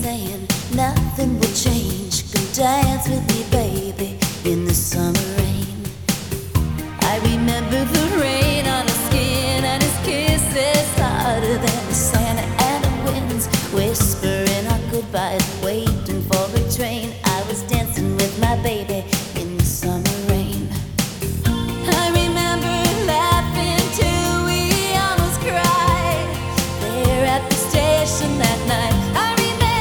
saying nothing will change. Come dance with me,